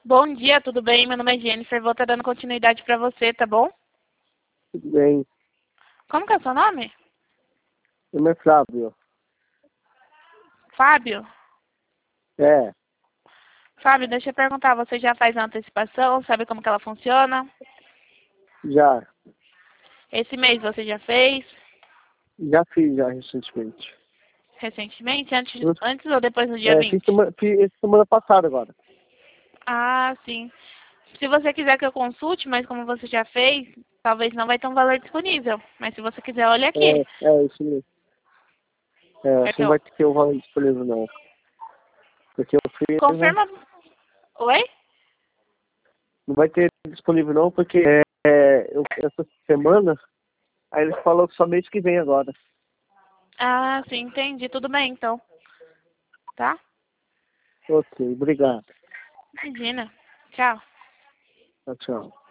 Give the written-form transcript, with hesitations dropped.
Bom dia, tudo bem? Meu nome é Jennifer, vou estar dando continuidade para você, tá bom? Tudo bem. Como que é o seu nome? Meu nome é Flávio. Fábio? É, Fábio, deixa eu perguntar, você já faz a antecipação? Sabe como que ela funciona? já. Esse mês você já fez? Já fiz já recentemente. Recentemente? Antes ou depois do dia Fiz 20? semana passada agora. Ah, sim. Se você quiser que eu consulte, mas como você já fez, talvez não vai ter um valor disponível. Mas se você quiser, olha aqui. Isso mesmo. Quer Acho que que não eu... vai ter o valor disponível não. Porque eu fiz, né? Confirma... Oi? Não vai ter disponível não, porque essa semana, aí eles falaram que só mês que vem agora. Ah, sim, entendi. Tudo bem, então. Tá? Ok, obrigado. Imagina. Tchau. Tchau, tchau.